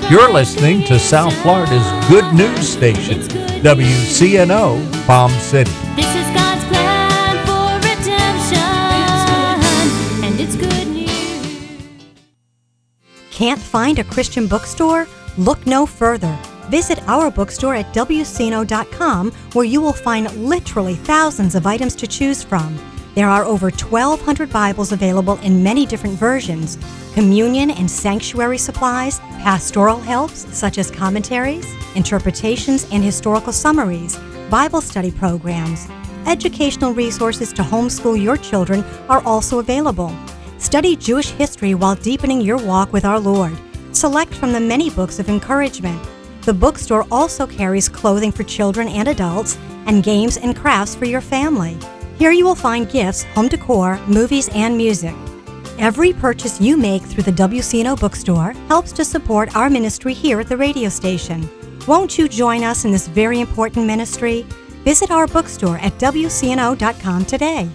You're listening to South Florida's good news station, WCNO Palm City. This is God's plan for redemption, and it's good news. Can't find a Christian bookstore? Look no further. Visit our bookstore at WCNO.com, where you will find literally thousands of items to choose from. There are over 1,200 Bibles available in many different versions, communion and sanctuary supplies, pastoral helps such as commentaries, interpretations and historical summaries, Bible study programs. Educational resources to homeschool your children are also available. Study Jewish history while deepening your walk with our Lord. Select from the many books of encouragement. The bookstore also carries clothing for children and adults and games and crafts for your family. Here you will find gifts, home decor, movies, and music. Every purchase you make through the WCNO bookstore helps to support our ministry here at the radio station. Won't you join us in this very important ministry? Visit our bookstore at WCNO.com today.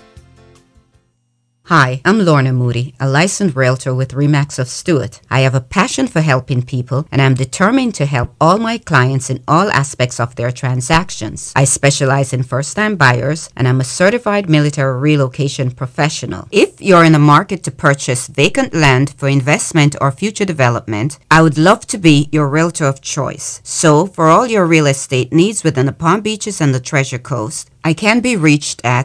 Hi, I'm Lorna Moody, a licensed realtor with RE/MAX of Stewart. I have a passion for helping people, and I'm determined to help all my clients in all aspects of their transactions. I specialize in first-time buyers, and I'm a certified military relocation professional. If you're in the market to purchase vacant land for investment or future development, I would love to be your realtor of choice. So, for all your real estate needs within the Palm Beaches and the Treasure Coast, I can be reached at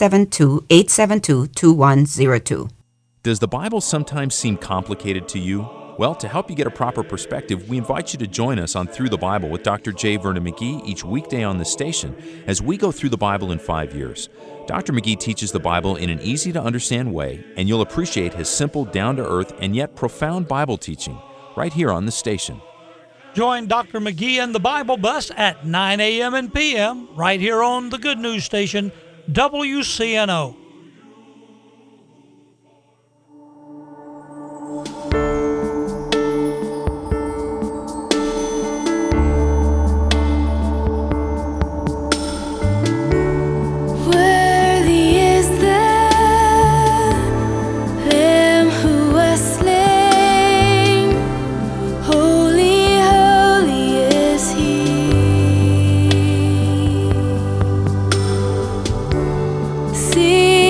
772-872-2102. Does the Bible sometimes seem complicated to you? Well, to help you get a proper perspective, we invite you to join us on Through the Bible with Dr. J. Vernon McGee each weekday on the station as we go through the Bible in 5 years. Dr. McGee teaches the Bible in an easy-to-understand way, and you'll appreciate his simple, down-to-earth, and yet profound Bible teaching right here on the station. Join Dr. McGee and the Bible Bus at 9 a.m. and p.m. right here on the Good News Station, WCNO. See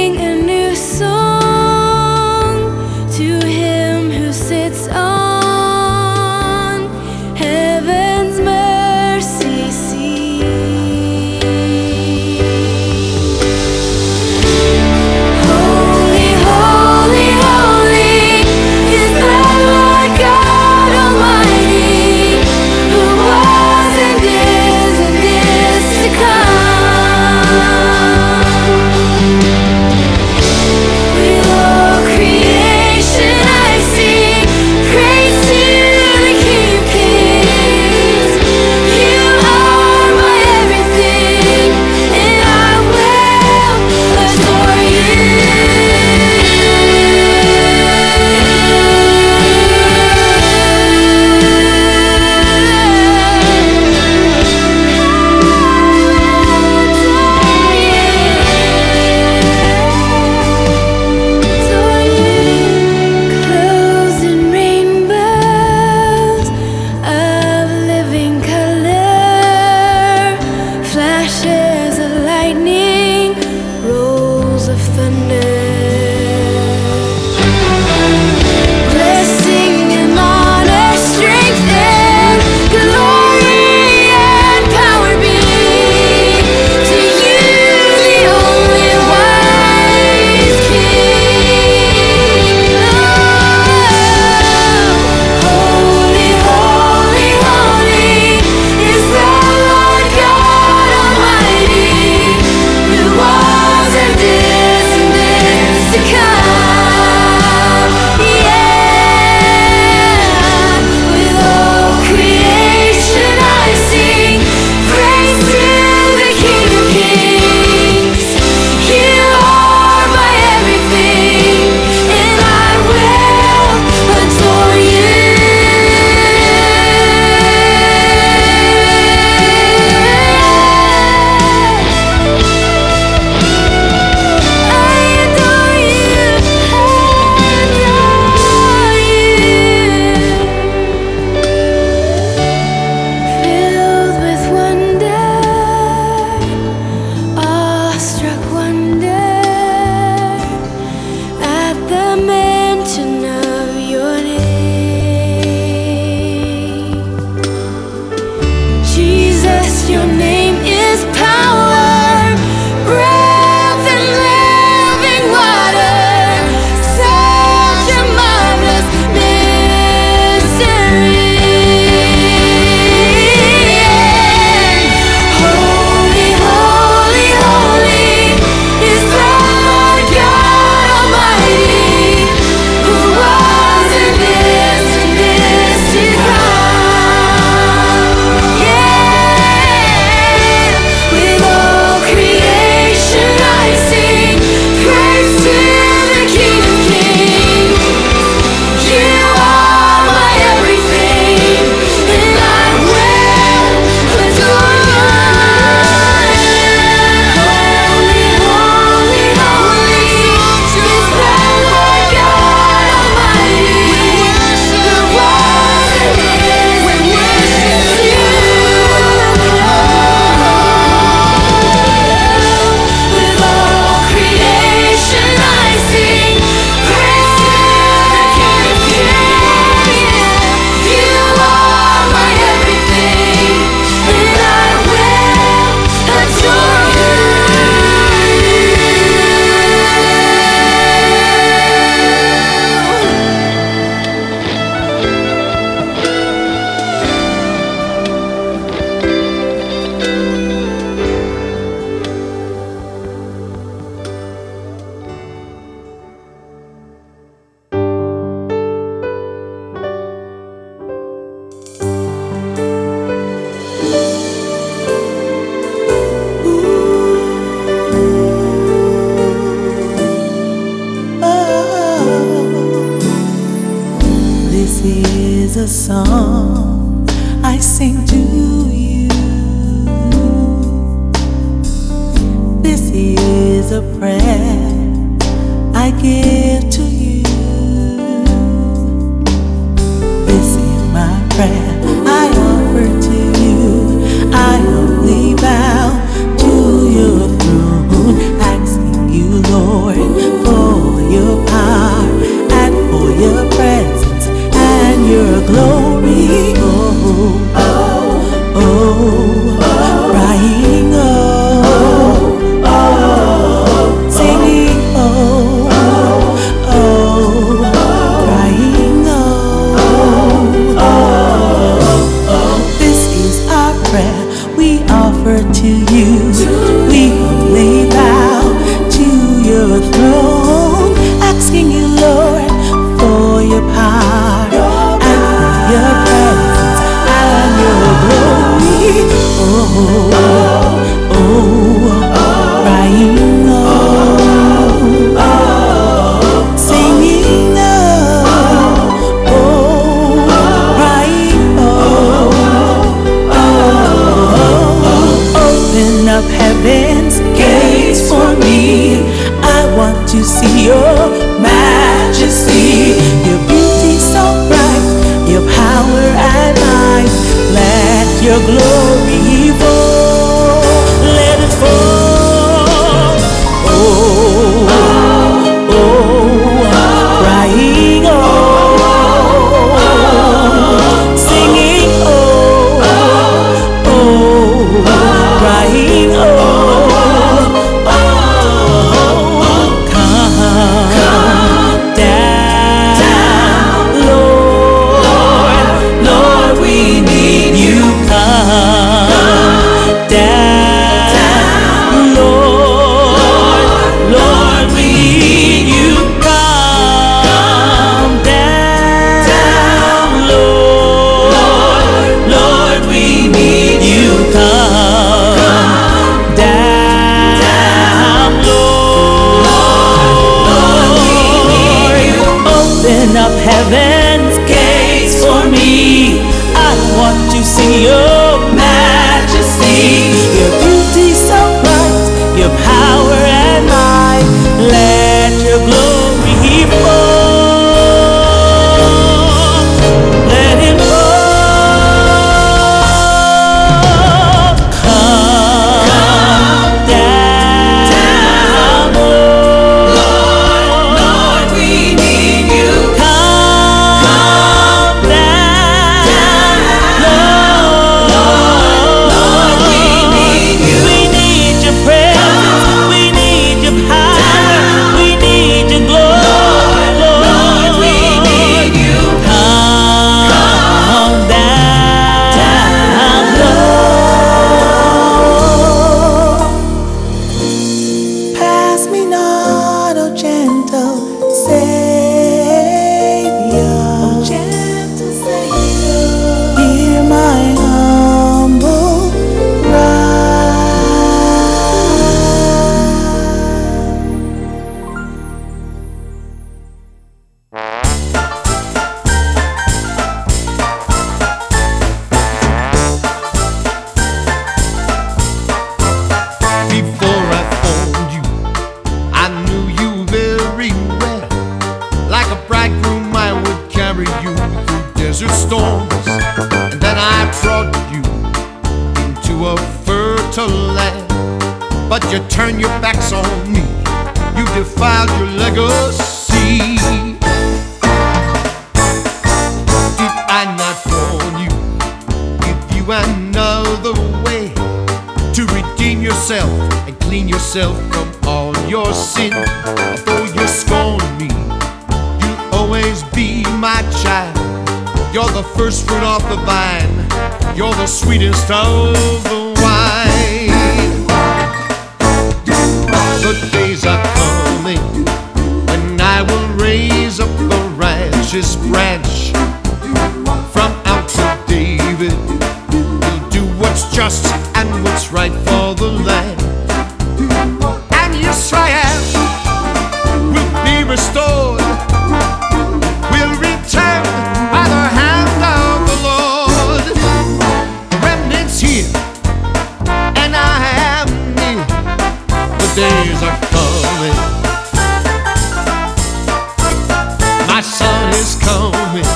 song I sing to you. This is a prayer I give to you. This is my prayer I offer to you. I humbly bow to your throne, asking you, Lord, for your power and for your presence and your glory. Oh, oh, oh, crying, oh, oh, singing, oh, oh, crying, oh, oh. This is our prayer we offer to you. We humbly bow to your throne, asking you, Lord, for your power and for your presence and your glory. Oh, oh, oh, crying, oh, oh, singing, oh, oh, crying, open up heaven's gates for me. I want to see your majesty, your beauty so bright, your power and might. Let your glory fall, let it fall. Oh, oh, oh, crying, oh, singing, oh, oh, crying, oh, come down, Lord, Lord, we need you. Come down, Lord, Lord, we need you. Come down, Lord, Lord, we need you. Come down, Lord, open up heaven's gates for me. I want to see your majesty, your beauty so bright, your power and might. Let your glory fall, let it fall. Come down, Lord, Lord, we need you. Come down, Lord, we need you. We need your presence, we need your power, we need your glory, Lord, we need you. Come down, Lord. Pass me not, O gentle Savior, O gentle Savior. Hear my humble cry. Before I formed you, I knew you very well. Like a bridegroom, I would carry you through desert storms. And then I brought you into a fertile land. But you turned your backs on me, you defiled your legacy. Did I not warn you? Give you another way to redeem yourself and clean yourself from all your sin. Although you scorn me, you'll always be my child. You're the first fruit off the vine, you're the sweetest of the wine. The days are coming when I will raise up a righteous branch from out of David. You'll do what's just and what's right for the land. And Israel will be restored, will return by the hand of days are coming. My son is coming.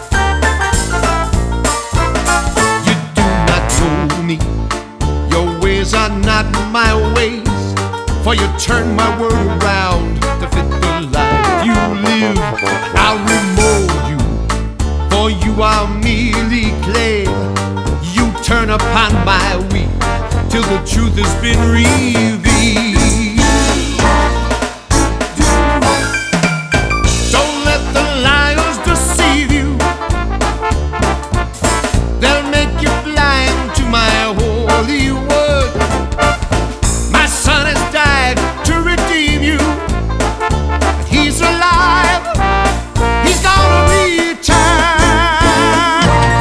You do not know me. Your ways are not my ways. For you turn my world around to fit the life you live. I'll remold you, for you are merely clay. You turn upon my wheel till the truth has been revealed. Don't let the liars deceive you. They'll make you blind to my holy word. My son has died to redeem you. He's alive. He's gonna return.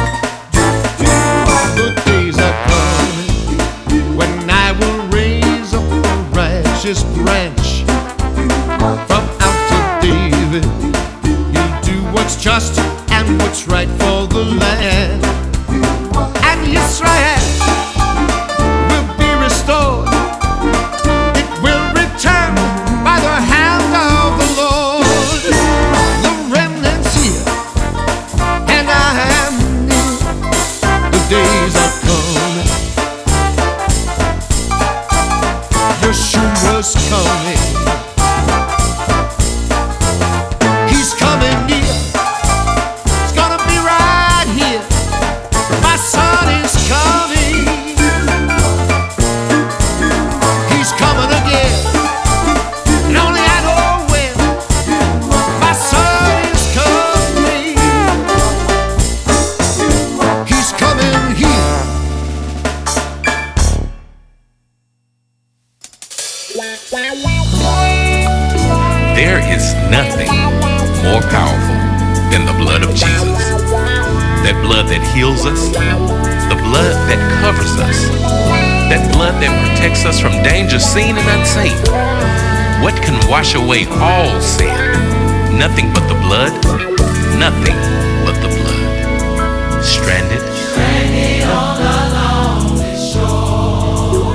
The days are coming when I will raise up a righteous branch from out of David. He'll do what's just and what's right for the land. And Israel will be restored. It will return by the hand of the Lord. The remnant's here, and I am near. The days are coming. Yeshua's coming. He's coming near. It's gonna be right here. My son is coming. He's coming again. And only I know when. My son is coming. He's coming here. There is nothing more powerful than the blood of Jesus. That blood that heals us, the blood that covers us, that blood that protects us from danger seen and unseen. What can wash away all sin? Nothing but the blood, nothing but the blood. Stranded,